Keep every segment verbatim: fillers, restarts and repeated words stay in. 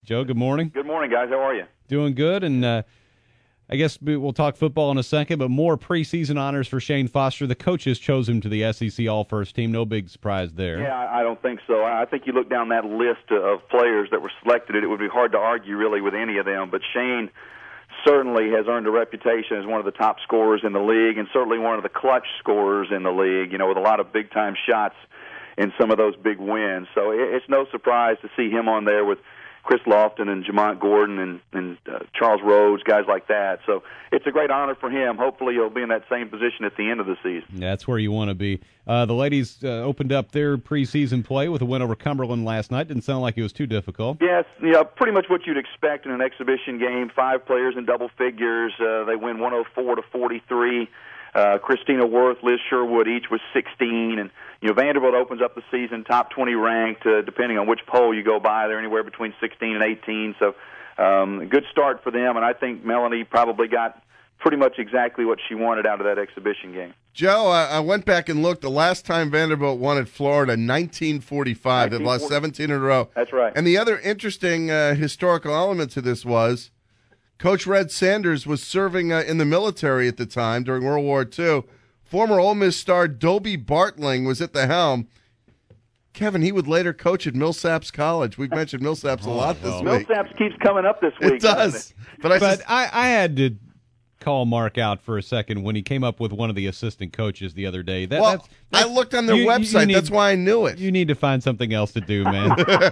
Joe, good morning. Good morning, guys. How are you? Doing good, and uh, I guess we'll talk football in a second, but more preseason honors for Shane Foster. The coaches chose him to the S E C All-First Team. No big surprise there. Yeah, I don't think so. I think you look down that list of players that were selected, it would be hard to argue really with any of them, but Shane certainly has earned a reputation as one of the top scorers in the league and certainly one of the clutch scorers in the league, you know, with a lot of big-time shots in some of those big wins. So it's no surprise to see him on there with Chris Lofton and Jamont Gordon and, and uh, Charles Rhodes, guys like that. So it's a great honor for him. Hopefully he'll be in that same position at the end of the season. Yeah, that's where you want to be. Uh, the ladies uh, opened up their preseason play with a win over Cumberland last night. Didn't sound like it was too difficult. Yes, you know, pretty much what you'd expect in an exhibition game. Five players in double figures. Uh, they win one oh four to forty-three. Uh, Christina Worth, Liz Sherwood, each was sixteen, and you know Vanderbilt opens up the season top twenty ranked. Uh, depending on which poll you go by, they're anywhere between sixteen and eighteen. So, um, a good start for them, and I think Melanie probably got pretty much exactly what she wanted out of that exhibition game. Joe, I, I went back and looked. The last time Vanderbilt won at Florida, nineteen forty-five. They've lost seventeen in a row. That's right. And the other interesting uh, historical element to this was Coach Red Sanders was serving uh, in the military at the time during World War Two. Former Ole Miss star Dobie Bartling was at the helm. Kevin, he would later coach at Millsaps College. We've mentioned Millsaps a lot this well. week. Millsaps keeps coming up this week. It does. It? But, I, But just, I, I had to call Mark out for a second when he came up with one of the assistant coaches the other day. That, well, that's, that's, I looked on their you, website. you need, That's why I knew it. You need to find something else to do, man.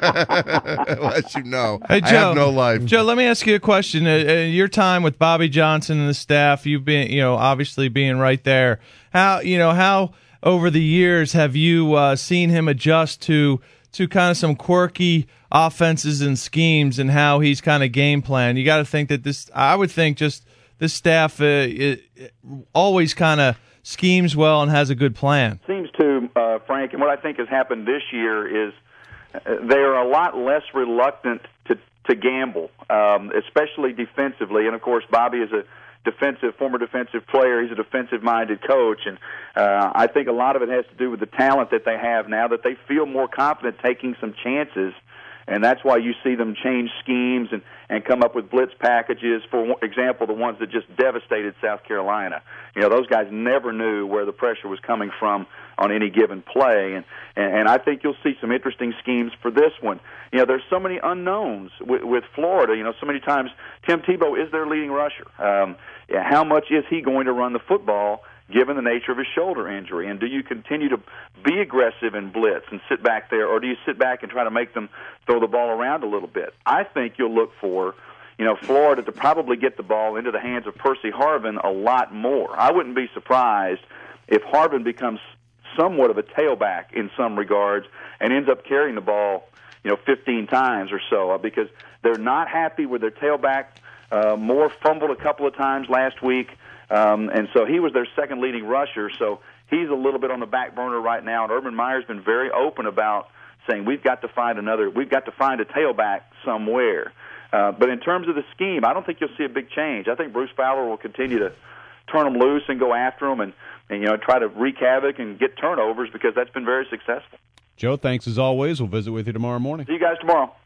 As you know, Hey, I Joe, have no life. Joe, let me ask you a question. Uh, uh, your time with Bobby Johnson and the staff, you've been, you know, obviously being right there. How, you know, how over the years have you uh, seen him adjust to to kind of some quirky offenses and schemes, and how he's kind of game plan? You got to think that this. I would think just this staff uh, it, it always kind of schemes well and has a good plan. Seems to, uh, Frank, and what I think has happened this year is uh, they are a lot less reluctant to to gamble, um, especially defensively. And of course, Bobby is a defensive, former defensive player. He's a defensive-minded coach, and uh, I think a lot of it has to do with the talent that they have now, that they feel more confident taking some chances, and that's why you see them change schemes and, and come up with blitz packages. For example, the ones that just devastated South Carolina. You know, those guys never knew where the pressure was coming from on any given play, and, and, and I think you'll see some interesting schemes for this one. You know, there's so many unknowns with, with Florida. You know, so many times Tim Tebow is their leading rusher. Um, yeah, how much is he going to run the football given the nature of his shoulder injury? And do you continue to be aggressive in blitz and sit back there, or do you sit back and try to make them throw the ball around a little bit? I think you'll look for, you know, Florida to probably get the ball into the hands of Percy Harvin a lot more. I wouldn't be surprised if Harvin becomes somewhat of a tailback in some regards and ends up carrying the ball, you know, fifteen times or so, because they're not happy with their tailback. Uh, Moore fumbled a couple of times last week. Um, and so he was their second leading rusher, so he's a little bit on the back burner right now. And Urban Meyer's been very open about saying we've got to find another, we've got to find a tailback somewhere. Uh, but in terms of the scheme, I don't think you'll see a big change. I think Bruce Fowler will continue to turn them loose and go after them, and, and you know try to wreak havoc and get turnovers, because that's been very successful. Joe, thanks as always. We'll visit with you tomorrow morning. See you guys tomorrow.